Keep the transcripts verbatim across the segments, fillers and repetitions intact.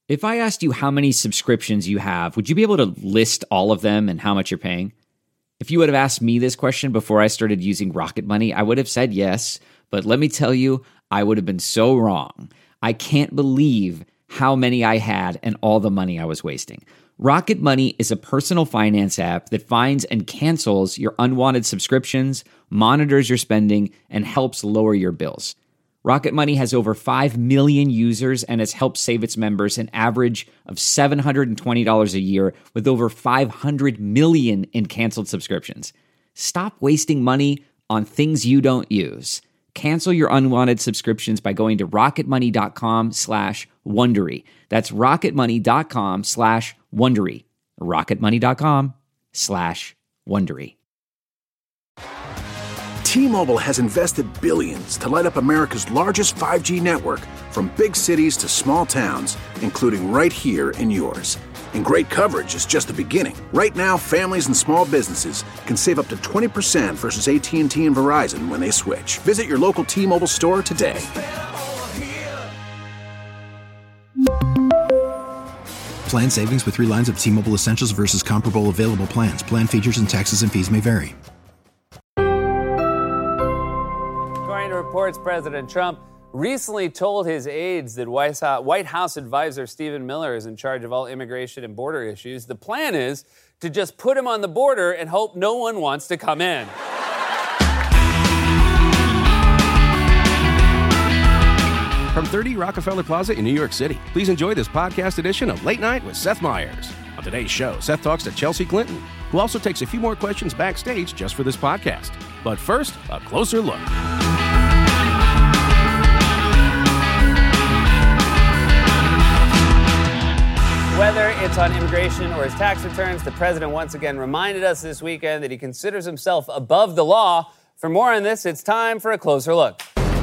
If I asked you how many subscriptions you have, would you be able to list all of them and how much you're paying? If you would have asked me this question before I started using Rocket Money, I would have said yes, but let me tell you, I would have been so wrong. I can't believe how many I had and all the money I was wasting. Rocket Money is a personal finance app that finds and cancels your unwanted subscriptions, monitors your spending, and helps lower your bills. Rocket Money has over five million users and has helped save its members an average of seven hundred twenty dollars a year with over five hundred million in canceled subscriptions. Stop wasting money on things you don't use. Cancel your unwanted subscriptions by going to rocketmoney.com slash Wondery. That's rocketmoney.com slash Wondery. rocketmoney.com slash Wondery. T-Mobile has invested billions to light up America's largest five G network, from big cities to small towns, including right here in yours. And great coverage is just the beginning. Right now, families and small businesses can save up to twenty percent versus A T and T and Verizon when they switch. Visit your local T-Mobile store today. Plan savings with three lines of T-Mobile Essentials versus comparable available plans. Plan features and taxes and fees may vary. According to reports, President Trump recently told his aides that White House advisor Stephen Miller is in charge of all immigration and border issues. The plan is to just put him on the border and hope no one wants to come in. From thirty Rockefeller Plaza in New York City, please enjoy this podcast edition of Late Night with Seth Meyers. On today's show, Seth talks to Chelsea Clinton, who also takes a few more questions backstage just for this podcast. But first, a closer look. Whether it's on immigration or his tax returns, the president once again reminded us this weekend that he considers himself above the law. For more on this, it's time for a closer look.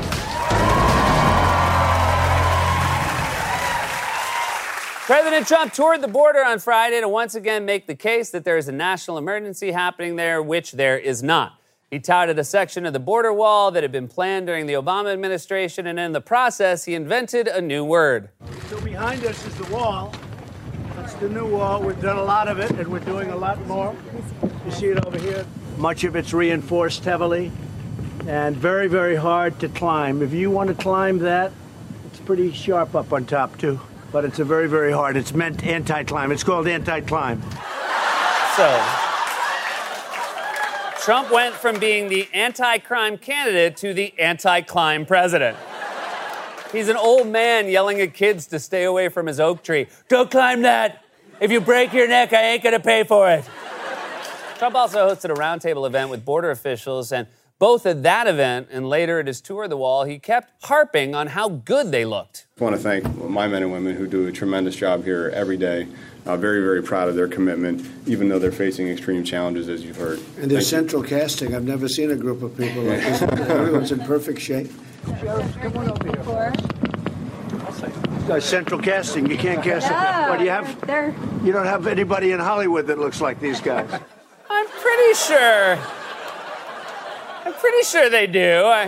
President Trump toured the border on Friday to once again make the case that there is a national emergency happening there, which there is not. He touted a section of the border wall that had been planned during the Obama administration, and in the process, he invented a new word. So behind us is the wall. That's the new wall. We've done a lot of it, and we're doing a lot more. You see it over here? Much of it's reinforced heavily and very, very hard to climb. If you want to climb that, it's pretty sharp up on top, too. But it's a very, very hard. It's meant anti-climb. It's called anti-climb. So, Trump went from being the anti-crime candidate to the anti-climb president. He's an old man yelling at kids to stay away from his oak tree. Don't climb that. If you break your neck, I ain't gonna pay for it. Trump also hosted a roundtable event with border officials, and both at that event and later at his tour of the wall, he kept harping on how good they looked. I want to thank my men and women who do a tremendous job here every day. Uh, very, very proud of their commitment, even though they're facing extreme challenges, as you've heard. And there's central casting. I've never seen a group of people like this. Everyone's in perfect shape. Sheriff, come on over here. Uh, central casting. You can't cast yeah, it. What do you have? They're... You don't have anybody in Hollywood that looks like these guys. I'm pretty sure. I'm pretty sure they do. I,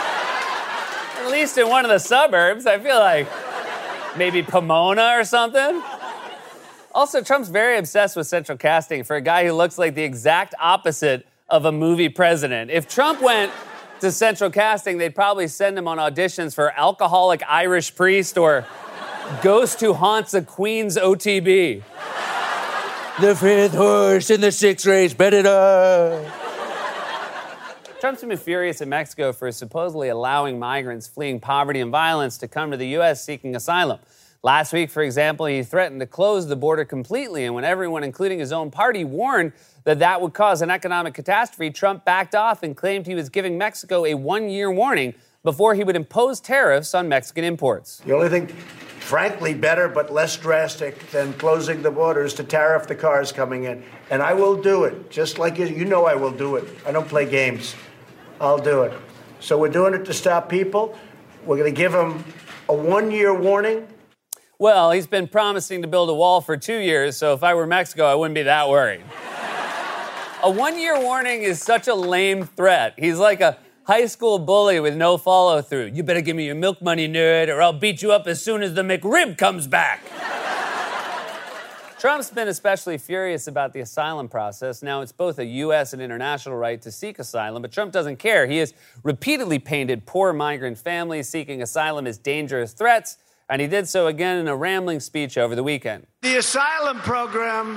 at least in one of the suburbs. I feel like maybe Pomona or something. Also, Trump's very obsessed with central casting for a guy who looks like the exact opposite of a movie president. If Trump went to central casting, they'd probably send him on auditions for Alcoholic Irish Priest or Ghost Who Haunts a Queen's O T B. The fifth horse in the sixth race, bet it up. Trump's been furious in Mexico for supposedly allowing migrants fleeing poverty and violence to come to the U S seeking asylum. Last week, for example, he threatened to close the border completely, and when everyone, including his own party, warned that that would cause an economic catastrophe, Trump backed off and claimed he was giving Mexico a one-year warning before he would impose tariffs on Mexican imports. The only thing, frankly, better but less drastic than closing the borders to tariff the cars coming in. And I will do it, just like you, you know I will do it. I don't play games. I'll do it. So we're doing it to stop people. We're going to give them a one-year warning. Well, he's been promising to build a wall for two years, so if I were Mexico, I wouldn't be that worried. A one-year warning is such a lame threat. He's like a high school bully with no follow-through. You better give me your milk money, nerd, or I'll beat you up as soon as the McRib comes back. Trump's been especially furious about the asylum process. Now, it's both a U S and international right to seek asylum, but Trump doesn't care. He has repeatedly painted poor migrant families seeking asylum as dangerous threats, and he did so again in a rambling speech over the weekend. The asylum program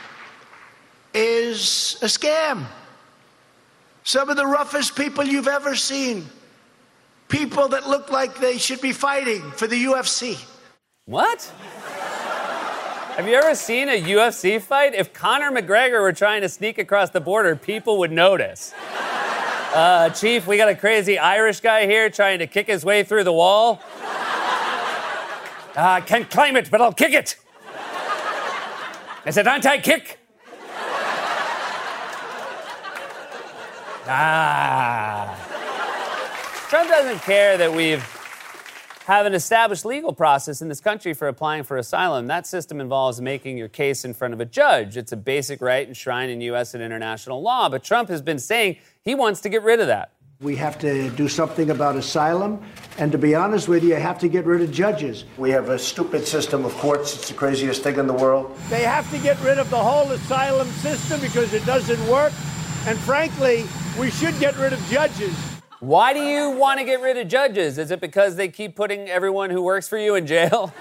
is a scam. Some of the roughest people you've ever seen. People that look like they should be fighting for the U F C. What? Have you ever seen a U F C fight? If Conor McGregor were trying to sneak across the border, people would notice. Uh, Chief, we got a crazy Irish guy here trying to kick his way through the wall. I uh, can't climb it, but I'll kick it. It's an anti-kick. Ah. Trump doesn't care that we've have an established legal process in this country for applying for asylum. That system involves making your case in front of a judge. It's a basic right enshrined in U S and international law, but Trump has been saying he wants to get rid of that. We have to do something about asylum, and to be honest with you, I have to get rid of judges. We have a stupid system of courts. It's the craziest thing in the world. They have to get rid of the whole asylum system because it doesn't work, and frankly, we should get rid of judges. Why do you want to get rid of judges? Is it because they keep putting everyone who works for you in jail?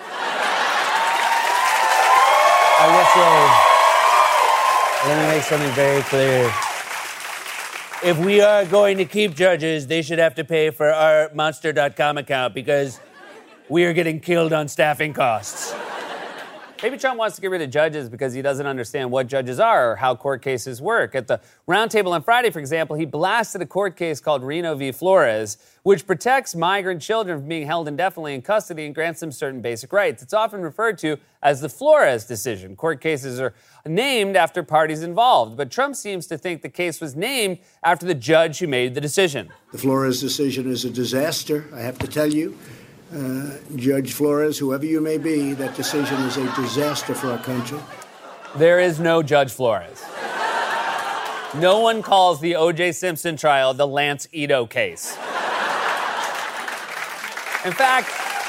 I will say, let me make something very clear. If we are going to keep judges, they should have to pay for our Monster dot com account because we are getting killed on staffing costs. Maybe Trump wants to get rid of judges because he doesn't understand what judges are or how court cases work. At the roundtable on Friday, for example, he blasted a court case called Reno v. Flores, which protects migrant children from being held indefinitely in custody and grants them certain basic rights. It's often referred to as the Flores decision. Court cases are named after parties involved, but Trump seems to think the case was named after the judge who made the decision. The Flores decision is a disaster, I have to tell you. Uh, Judge Flores, whoever you may be, that decision is a disaster for our country. There is no Judge Flores. No one calls the O J. Simpson trial the Lance Ito case. In fact,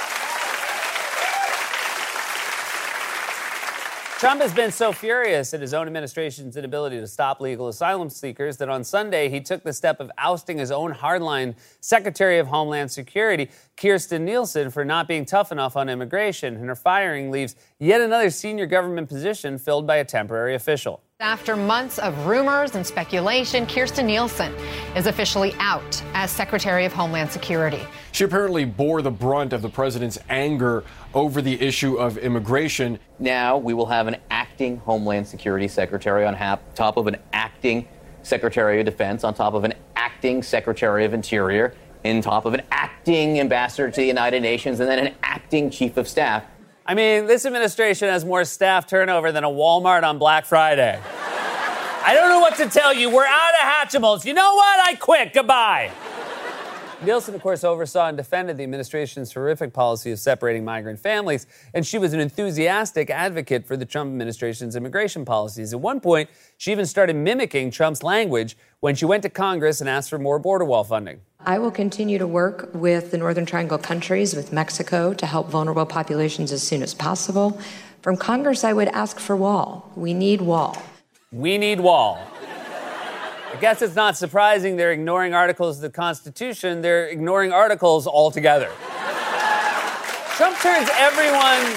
Trump has been so furious at his own administration's inability to stop legal asylum seekers that on Sunday he took the step of ousting his own hardline Secretary of Homeland Security, Kirstjen Nielsen, for not being tough enough on immigration, and her firing leaves yet another senior government position filled by a temporary official. After months of rumors and speculation, Kirstjen Nielsen is officially out as Secretary of Homeland Security. She apparently bore the brunt of the president's anger over the issue of immigration. Now we will have an acting Homeland Security Secretary on hap- top of an acting Secretary of Defense, on top of an acting Secretary of Interior, on top of an acting Ambassador to the United Nations, and then an acting Chief of Staff. I mean, this administration has more staff turnover than a Walmart on Black Friday. I don't know what to tell you. We're out of Hatchimals. You know what? I quit. Goodbye. Nielsen, of course, oversaw and defended the administration's horrific policy of separating migrant families, and she was an enthusiastic advocate for the Trump administration's immigration policies. At one point, she even started mimicking Trump's language when she went to Congress and asked for more border wall funding. I will continue to work with the Northern Triangle countries, with Mexico, to help vulnerable populations as soon as possible. From Congress, I would ask for wall. We need wall. We need wall. I guess it's not surprising they're ignoring articles of the Constitution. They're ignoring articles altogether. Trump turns everyone...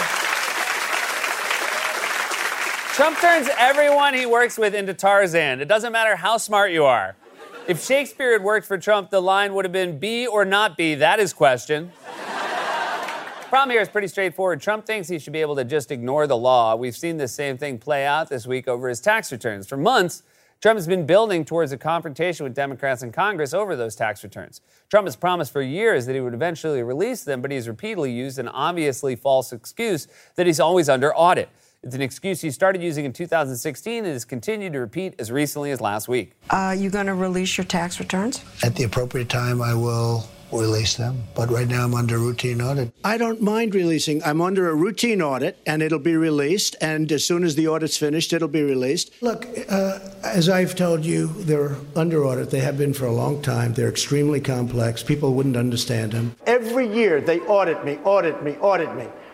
Trump turns everyone he works with into Tarzan. It doesn't matter how smart you are. If Shakespeare had worked for Trump, the line would have been be or not be. That is question. Problem here is pretty straightforward. Trump thinks he should be able to just ignore the law. We've seen this same thing play out this week over his tax returns. For months, Trump has been building towards a confrontation with Democrats in Congress over those tax returns. Trump has promised for years that he would eventually release them, but he's repeatedly used an obviously false excuse that he's always under audit. It's an excuse he started using in two thousand sixteen and has continued to repeat as recently as last week. Are you going to release your tax returns? At the appropriate time, I will release them. But right now, I'm under routine audit. I don't mind releasing. I'm under a routine audit, and it'll be released. And as soon as the audit's finished, it'll be released. Look, uh, as I've told you, they're under audit. They have been for a long time. They're extremely complex. People wouldn't understand them. Every year, they audit me, audit me, audit me.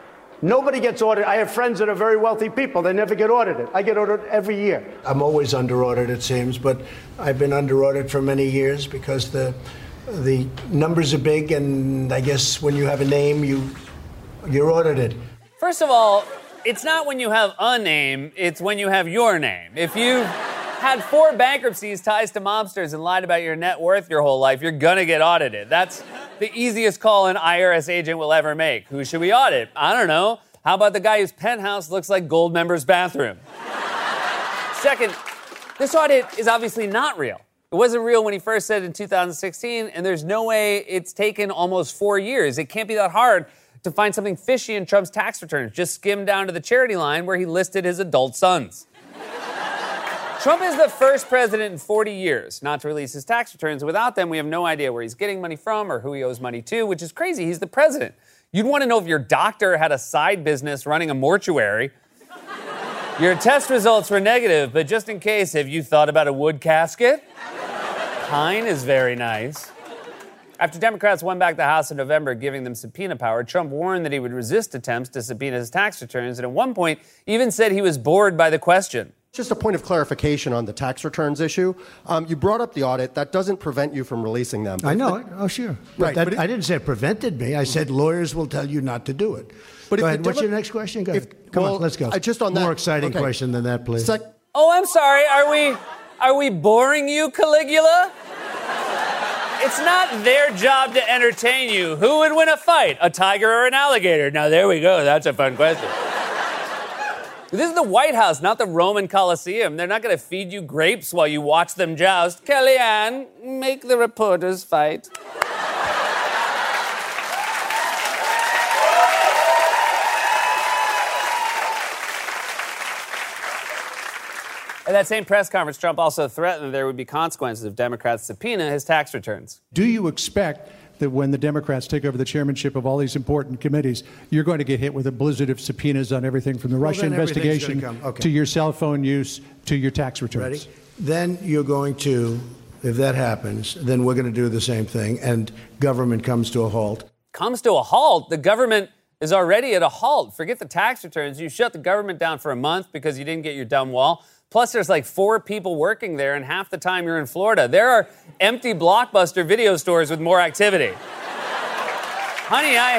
Nobody gets audited. I have friends that are very wealthy people. They never get audited. I get audited every year. I'm always under audit, it seems, but I've been under audit for many years because the the numbers are big, and I guess when you have a name, you you're audited. First of all, it's not when you have a name, it's when you have your name. If you've had four bankruptcies, ties to mobsters, and lied about your net worth your whole life, you're gonna get audited. That's the easiest call an I R S agent will ever make. Who should we audit? I don't know. How about the guy whose penthouse looks like Goldmember's bathroom? Second, this audit is obviously not real. It wasn't real when he first said it in two thousand sixteen, and there's no way it's taken almost four years. It can't be that hard to find something fishy in Trump's tax returns. Just skim down to the charity line where he listed his adult sons. Trump is the first president in forty years not to release his tax returns. Without them, we have no idea where he's getting money from or who he owes money to, which is crazy. He's the president. You'd want to know if your doctor had a side business running a mortuary. Your test results were negative, but just in case, have you thought about a wood casket? Pine is very nice. After Democrats won back the House in November, giving them subpoena power, Trump warned that he would resist attempts to subpoena his tax returns, and at one point even said he was bored by the question. Just a point of clarification on the tax returns issue. Um, you brought up the audit. That doesn't prevent you from releasing them. I know. Oh, sure. But Right, that, but it- I didn't say it prevented me. I said lawyers will tell you not to do it. But go if ahead. the What's Demo- your next question? Go if- ahead. Come well, on, let's go. I just on that- More exciting okay. question than that, please. Sec- Oh, I'm sorry. Are we, are we boring you, Caligula? It's not their job to entertain you. Who would win a fight, a tiger or an alligator? Now, there we go. That's a fun question. This is the White House, not the Roman Colosseum. They're not going to feed you grapes while you watch them joust. Kellyanne, make the reporters fight. At that same press conference, Trump also threatened that there would be consequences if Democrats subpoena his tax returns. Do you expect that when the Democrats take over the chairmanship of all these important committees, you're going to get hit with a blizzard of subpoenas on everything from the Well, Russia then everything's investigation gonna come. Okay. to your cell phone use to your tax returns? Ready? Then you're going to, if that happens, then we're going to do the same thing, and government comes to a halt. Comes to a halt? The government is already at a halt. Forget the tax returns. You shut the government down for a month because you didn't get your dumb wall. Plus, there's like four people working there, and half the time you're in Florida. There are empty Blockbuster video stores with more activity. Honey, I...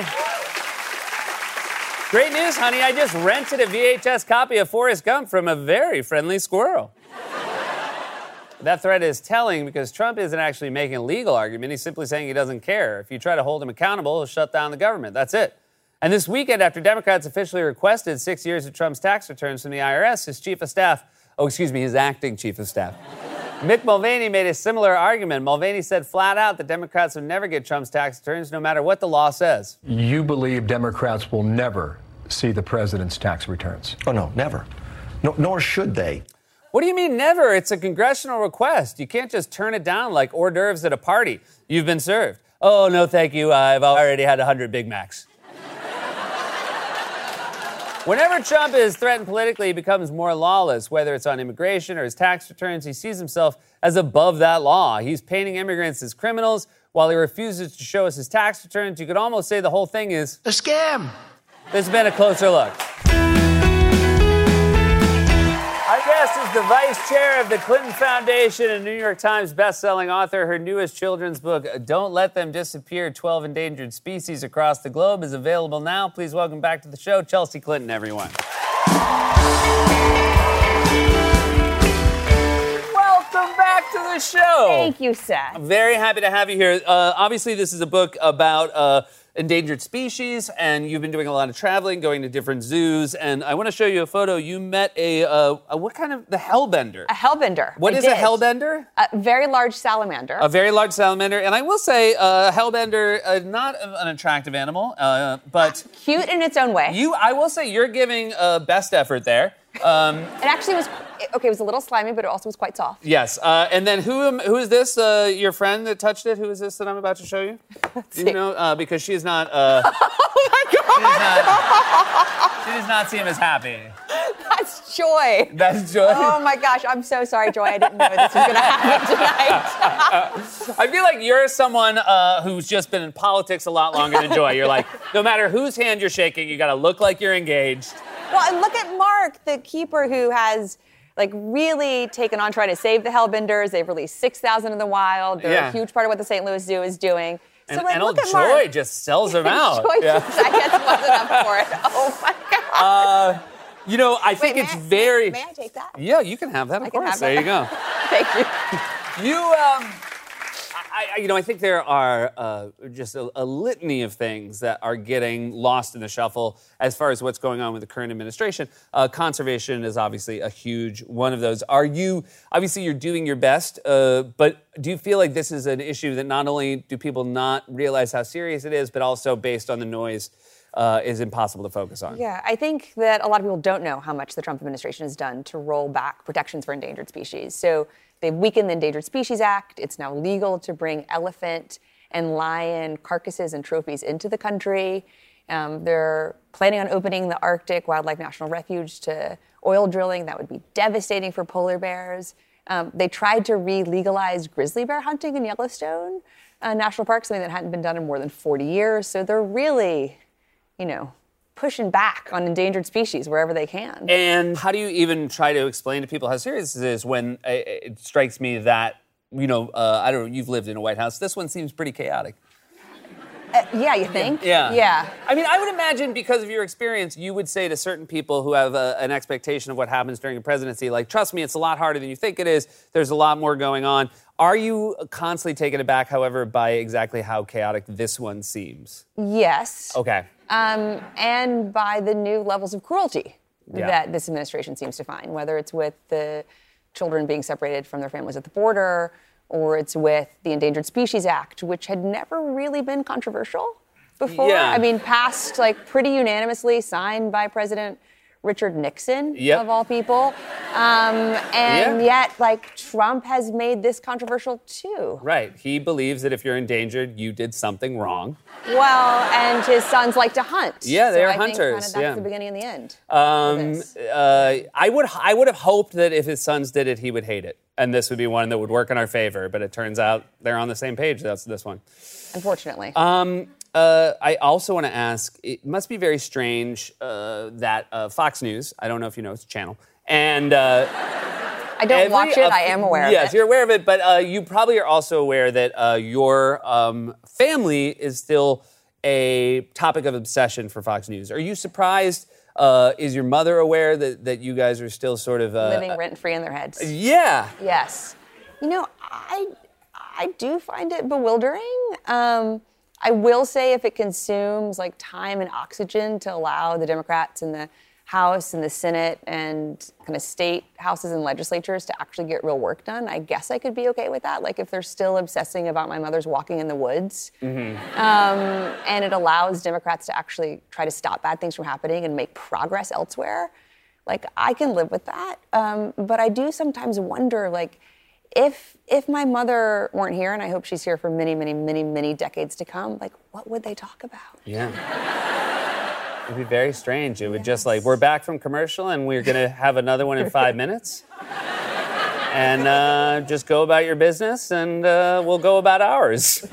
Great news, honey. I just rented a V H S copy of Forrest Gump from a very friendly squirrel. That threat is telling because Trump isn't actually making a legal argument. He's simply saying he doesn't care. If you try to hold him accountable, he'll shut down the government. That's it. And this weekend, after Democrats officially requested six years of Trump's tax returns from the I R S, his chief of staff, oh, excuse me, his acting chief of staff, Mick Mulvaney made a similar argument. Mulvaney said flat out that Democrats would never get Trump's tax returns no matter what the law says. You believe Democrats will never see the president's tax returns? Oh, no, never. No, nor should they. What do you mean never? It's a congressional request. You can't just turn it down like hors d'oeuvres at a party. You've been served. Oh, no, thank you. I've already had one hundred Big Macs. Whenever Trump is threatened politically, he becomes more lawless, whether it's on immigration or his tax returns. He sees himself as above that law. He's painting immigrants as criminals while he refuses to show us his tax returns. You could almost say the whole thing is a scam. This has been a closer look. Our guest is the vice chair of the Clinton Foundation and New York Times bestselling author. Her newest children's book, Don't Let Them Disappear, twelve Endangered Species Across the Globe, is available now. Please welcome back to the show, Chelsea Clinton, everyone. Welcome back to the show. Thank you, Seth. I'm very happy to have you here. Uh, obviously, this is a book about uh, endangered species, and you've been doing a lot of traveling, going to different zoos, and I want to show you a photo. You met a, uh, a what kind of, the hellbender? A hellbender. What I is did. a hellbender? A very large salamander. A very large salamander, and I will say, uh, hellbender, uh, not an attractive animal, uh, but cute in its own way. You, I will say, you're giving uh, best effort there. Um, it actually was, okay, it was a little slimy, but it also was quite soft. yes. Uh, and then who am- who is this? Uh, your friend that touched it? Who is this that I'm about to show you? Do you know? Uh, because she is not. Uh, oh my God! She does, not, she does not seem as happy. That's Joy. That's Joy. Oh my gosh, I'm so sorry, Joy. I didn't know this was going to happen tonight. I feel like you're someone uh, who's just been in politics a lot longer than Joy. You're like, no matter whose hand you're shaking, you got to look like you're engaged. Well, and look at Mark, the keeper who has like really taken on trying to save the Hellbenders. They've released six thousand in the wild. They're Yeah. a huge part of what the Saint Louis Zoo is doing. So, And, like, and look old at Joy Mark. just sells them out. Joy Yeah. just, I guess, wasn't up for it. Oh my God. Uh, you know, I think Wait, it's may I- very. May I take that? Yeah, you can have that. Of I can course. have There that. you go. Thank you. You, um, I, I, you know, I think there are uh, just a, a litany of things that are getting lost in the shuffle as far as what's going on with the current administration. Uh, conservation is obviously a huge one of those. Are you, obviously you're doing your best, uh, but do you feel like this is an issue that not only do people not realize how serious it is, but also based on the noise, uh, is impossible to focus on? Yeah, I think that a lot of people don't know how much the Trump administration has done to roll back protections for endangered species. So they've weakened the Endangered Species Act. It's now legal to bring elephant and lion carcasses and trophies into the country. Um, they're planning on opening the Arctic Wildlife National Refuge to oil drilling. That would be devastating for polar bears. Um, they tried to re-legalize grizzly bear hunting in Yellowstone uh, National Park, something that hadn't been done in more than forty years. So they're really, you know, pushing back on endangered species wherever they can. And how do you even try to explain to people how serious this is when uh, it strikes me that, you know, uh, I don't know, you've lived in a White House. This one seems pretty chaotic. Uh, yeah, you think? Yeah. Yeah. I mean, I would imagine because of your experience, you would say to certain people who have a, an expectation of what happens during a presidency, like, trust me, it's a lot harder than you think it is. There's a lot more going on. Are you constantly taken aback, however, by exactly how chaotic this one seems? Yes. Okay. Um, and by the new levels of cruelty Yeah. that this administration seems to find, whether it's with the children being separated from their families at the border, or it's with the Endangered Species Act, which had never really been controversial before. Yeah. I mean, passed like pretty unanimously, signed by President Richard Nixon, Yep. of all people. Um, and Yeah. yet, like, Trump has made this controversial too. Right. He believes that if you're endangered, you did something wrong. Well, and his sons like to hunt. Yeah, they so are I think hunters, Kind of that's yeah. the beginning and the end. Um, uh, I would I would have hoped that if his sons did it, he would hate it, and this would be one that would work in our favor. But it turns out they're on the same page. That's this one. Unfortunately. Um, uh, I also want to ask. It must be very strange uh, that uh, Fox News. I don't know if you know, it's a channel, and. Uh, I don't Every- watch it. uh, I am aware Yes, of it. you're aware of it, but uh, you probably are also aware that uh, your um, family is still a topic of obsession for Fox News. Are you surprised? Uh, is your mother aware that, that you guys are still sort of... Uh, Living rent-free in their heads. Yeah. Yes. You know, I I do find it bewildering. Um, I will say if it consumes like time and oxygen to allow the Democrats in the House and the Senate and kind of state houses and legislatures to actually get real work done, I guess I could be okay with that. Like if they're still obsessing about my mother's walking in the woods, Mm-hmm. um, and it allows Democrats to actually try to stop bad things from happening and make progress elsewhere, like I can live with that. Um, but I do sometimes wonder, like, if if my mother weren't here, and I hope she's here for many, many, many, many decades to come, like, what would they talk about? Yeah. It'd be very strange. It would just like, we're back from commercial and we're going to have another one in five minutes. And uh, just go about your business and uh, we'll go about ours.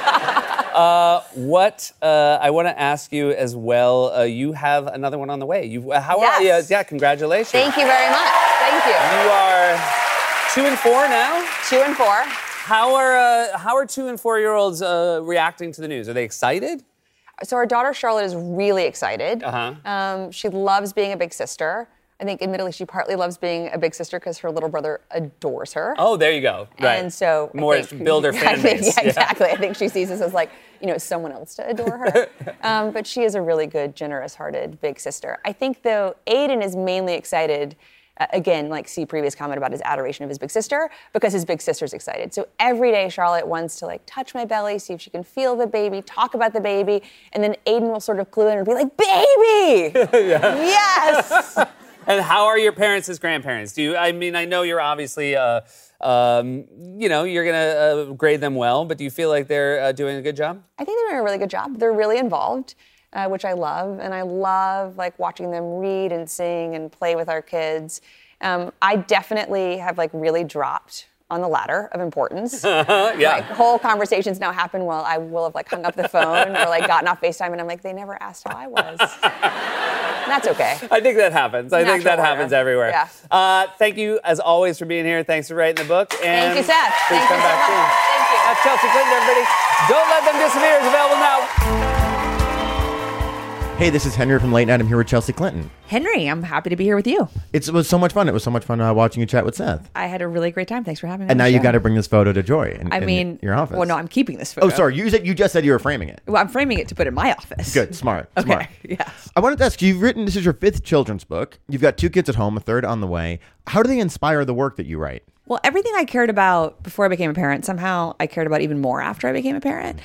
uh, what uh, I want to ask you as well, uh, you have another one on the way. You, uh, how are Yes. you? Yeah, congratulations. Thank you very much. Thank you. You are two and four now? Two and four. How are, uh, how are two and four-year-olds uh, reacting to the news? Are they excited? So our daughter Charlotte is really excited. Uh-huh. Um, she loves being a big sister. I think, admittedly, she partly loves being a big sister because her little brother adores her. Oh, there you go. Right. And so I more think- build her I fan think- base. Yeah, exactly. I think she sees this as like, you know, someone else to adore her. um, but she is a really good, generous-hearted big sister. I think, though, Aiden is mainly excited. Uh, again, like see previous comment about his adoration of his big sister, because his big sister's excited. So every day Charlotte wants to like touch my belly, see if she can feel the baby, talk about the baby, and then Aiden will sort of clue in and be like, baby! Yes! And how are your parents as grandparents? Do you? I mean, I know you're obviously, uh, um, you know, you're gonna uh, grade them well, but do you feel like they're uh, doing a good job? I think they're doing a really good job. They're really involved, uh, which I love, and I love like watching them read and sing and play with our kids. Um, I definitely have like really dropped on the ladder of importance. yeah. Like whole conversations now happen while I will have like hung up the phone or like gotten off FaceTime and I'm like, they never asked how I was. That's okay. I think that happens. I Natural think that order. happens everywhere. Yeah. Uh, thank you, as always, for being here. Thanks for writing the book. And Thank you, Seth. Please Thank come you so back much. soon. Thank you. That's Chelsea Clinton, everybody. Don't Let Them Disappear is available now. Hey, this is Henry from Late Night. I'm here with Chelsea Clinton. Henry, I'm happy to be here with you. It's, it was so much fun. It was so much fun uh, watching you chat with Seth. I had a really great time. Thanks for having me. And on now the you show. got to bring this photo to Joy in, I in mean, your office. Well, no, I'm keeping this photo. Oh, sorry. You said you just said you were framing it. Well, I'm framing it to put in my office. Good. Smart. Okay. Smart. Yes. I wanted to ask, you've written, this is your fifth children's book. You've got two kids at home, a third on the way. How do they inspire the work that you write? Well, everything I cared about before I became a parent, somehow I cared about even more after I became a parent.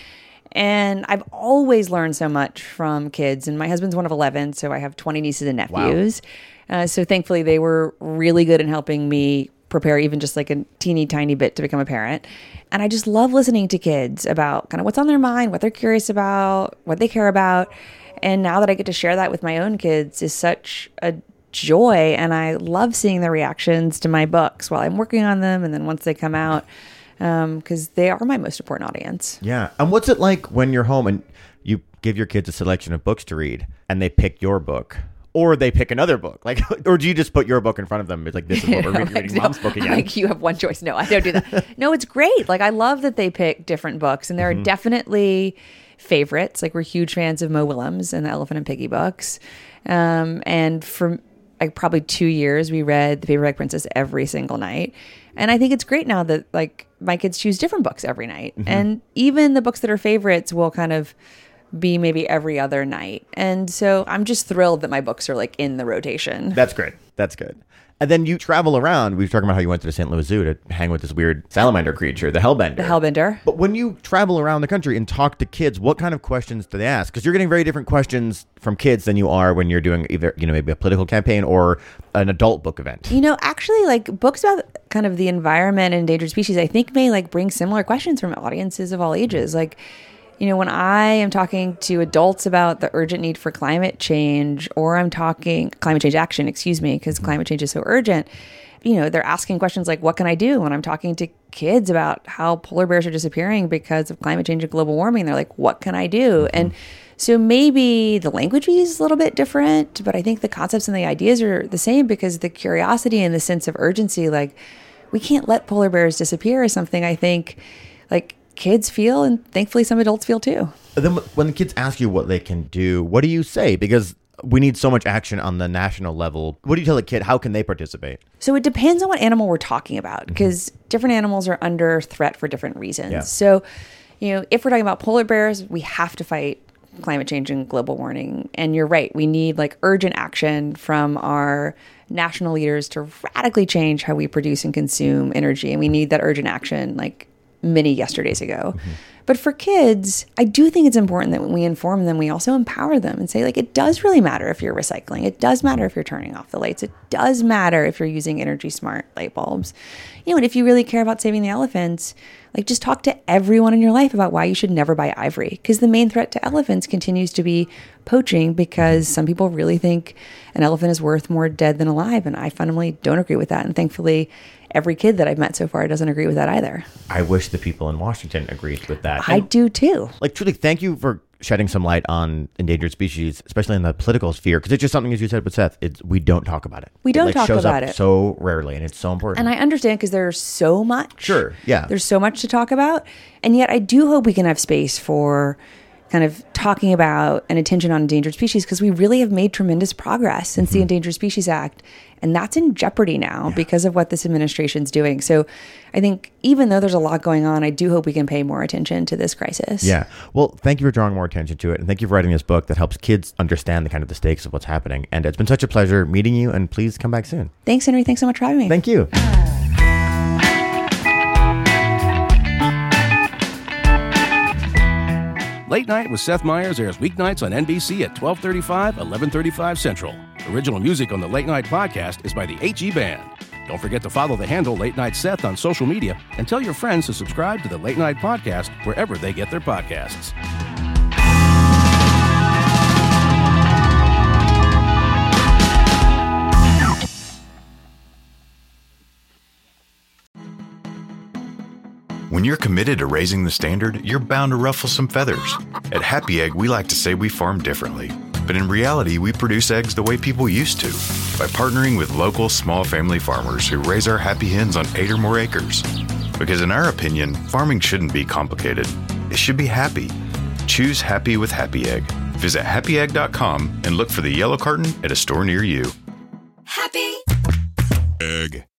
And I've always learned so much from kids. And my husband's one of eleven, so I have twenty nieces and nephews. Wow. Uh, so thankfully, they were really good in helping me prepare even just like a teeny tiny bit to become a parent. And I just love listening to kids about kind of what's on their mind, what they're curious about, what they care about. And now that I get to share that with my own kids is such a joy. And I love seeing the reactions to my books while I'm working on them. And then once they come out, because um, they are my most important audience. Yeah. And what's it like when you're home and you give your kids a selection of books to read and they pick your book? Or they pick another book, like, or do you just put your book in front of them? It's like, this is what we're reading, like, reading no, mom's book again. Like, you have one choice. No, I don't do that. No, it's great. Like, I love that they pick different books, and there Mm-hmm. are definitely favorites. Like, we're huge fans of Mo Willems and the Elephant and Piggy books. Um, and for like probably two years, we read The Paperback Princess every single night. And I think it's great now that like my kids choose different books every night, Mm-hmm. and even the books that are favorites will kind of be maybe every other night. And so I'm just thrilled that my books are like in the rotation. That's great. That's good. And then you travel around. We were talking about how you went to the Saint Louis Zoo to hang with this weird salamander creature, the Hellbender. The Hellbender. But when you travel around the country and talk to kids, what kind of questions do they ask? Because you're getting very different questions from kids than you are when you're doing either, you know, maybe a political campaign or an adult book event. You know, actually, like books about kind of the environment and endangered species, I think may like bring similar questions from audiences of all ages. Like, you know, when I am talking to adults about the urgent need for climate change, or I'm talking climate change action, excuse me, because climate change is so urgent, you know, they're asking questions like, what can I do? When I'm talking to kids about how polar bears are disappearing because of climate change and global warming, they're like, what can I do? And so maybe the language is a little bit different, but I think the concepts and the ideas are the same, because the curiosity and the sense of urgency, like, we can't let polar bears disappear, is something I think, like, kids feel, and thankfully some adults feel too. Then when the kids ask you what they can do, what do you say? Because we need so much action on the national level. What do you tell a kid? How can they participate? So it depends on what animal we're talking about, because mm-hmm. different animals are under threat for different reasons. Yeah. So, you know, if we're talking about polar bears, we have to fight climate change and global warming. And you're right, we need like urgent action from our national leaders to radically change how we produce and consume energy. And we need that urgent action like many yesterdays ago. Mm-hmm. But for kids, I do think it's important that when we inform them, we also empower them and say, like, it does really matter if you're recycling. It does matter if you're turning off the lights. It does matter if you're using energy smart light bulbs. You know, and if you really care about saving the elephants, like, just talk to everyone in your life about why you should never buy ivory. Because the main threat to elephants continues to be poaching, because some people really think an elephant is worth more dead than alive. And I fundamentally don't agree with that. And thankfully, every kid that I've met so far doesn't agree with that either. I wish the people in Washington agreed with that. I and, do too. Like, truly, thank you for shedding some light on endangered species, especially in the political sphere, because it's just something, as you said with Seth, it's, we don't talk about it. We don't it, like, talk shows about up it so rarely, and it's so important. And I understand, because there's so much. Sure, yeah. There's so much to talk about. And yet I do hope we can have space for kind of talking about and attention on endangered species, because we really have made tremendous progress since mm-hmm. the Endangered Species Act. And that's in jeopardy now yeah. because of what this administration's doing. So I think even though there's a lot going on, I do hope we can pay more attention to this crisis. Yeah. Well, thank you for drawing more attention to it. And thank you for writing this book that helps kids understand the kind of the stakes of what's happening. And it's been such a pleasure meeting you. And please come back soon. Thanks, Henry. Thanks so much for having me. Thank you. Late Night with Seth Meyers airs weeknights on N B C at twelve thirty-five, eleven thirty-five Central. Original music on the Late Night Podcast is by the H E Band. Don't forget to follow the handle Late Night Seth on social media and tell your friends to subscribe to the Late Night Podcast wherever they get their podcasts. When you're committed to raising the standard, you're bound to ruffle some feathers. At Happy Egg, we like to say we farm differently. But in reality, we produce eggs the way people used to, by partnering with local small family farmers who raise our happy hens on eight or more acres. Because in our opinion, farming shouldn't be complicated. It should be happy. Choose happy with Happy Egg. Visit happy egg dot com and look for the yellow carton at a store near you. Happy Egg.